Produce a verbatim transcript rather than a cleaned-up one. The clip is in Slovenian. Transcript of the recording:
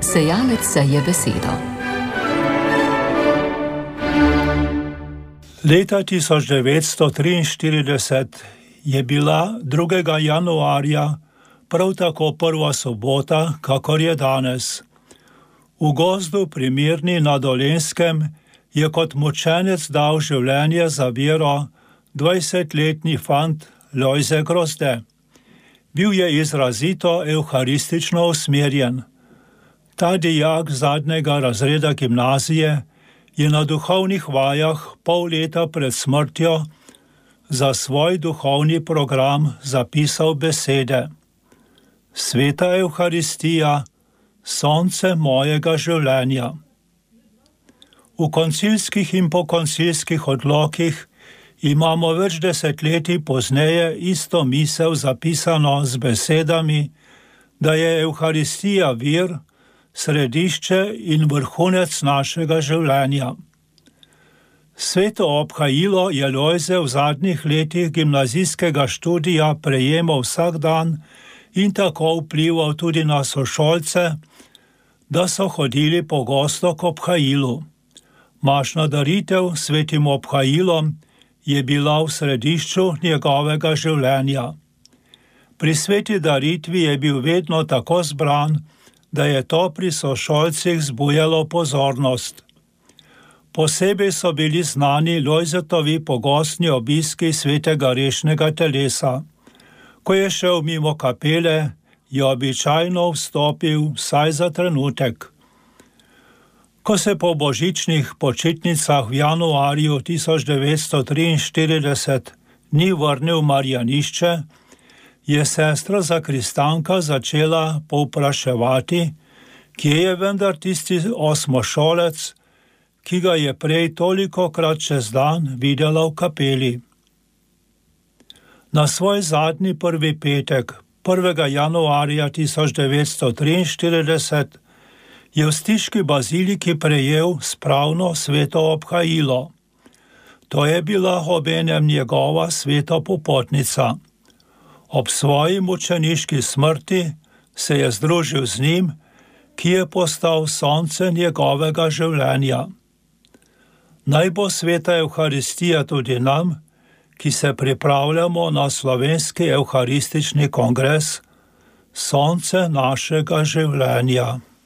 Sejalec seje besedo. Leta tisoč devetsto triinštirideset je bila drugega januarja prav tako prva sobota, kakor je danes. V gozdu pri Mirni na Dolenjskem je kot mučenec dal življenje za vero dvajsetletni fant Lojze Grozde. Bil je izrazito evharistično usmerjen. Ta dijak zadnjega razreda gimnazije je na duhovnih vajah pol leta pred smrtjo za svoj duhovni program zapisal besede: Sveta Evharistija, sonce mojega življenja. V koncilskih in pokoncilskih odlokih imamo več desetletij pozneje isto misel zapisano z besedami, da je Evharistija vir, središče in vrhunec našega življenja. Sveto obhajilo je Lojze v zadnjih letih gimnazijskega študija prejemal vsak dan in tako vplival tudi na sošolce, da so hodili pogosto k obhajilu. Mašna daritev svetim obhajilom je bila v središču njegovega življenja. Pri sveti daritvi je bil vedno tako zbran, da je to pri sošolcih zbujalo pozornost. Posebej so bili znani Lojzetovi pogostni obiski svetega rešnega telesa. Ko je šel mimo kapele, je običajno vstopil vsaj za trenutek. Ko se po božičnih počitnicah v januarju tisoč devetsto triinštirideset ni vrnil v Marjanišče, je sestra zakristanka začela povpraševati, kje je vendar tisti osmošolec, ki ga je prej tolikokrat čez dan videla v kapeli. Na svoj zadnji prvi petek, prvega januarja tisoč devetsto triinštirideset, je v stiški baziliki prejel spravno sveto obhajilo. To je bila obenem njegova sveta popotnica. Ob svoji mučeniški smrti se je združil z njim, ki je postal sonce njegovega življenja. Naj bo sveta Evharistija tudi nam, ki se pripravljamo na slovenski evharistični kongres, sonce našega življenja.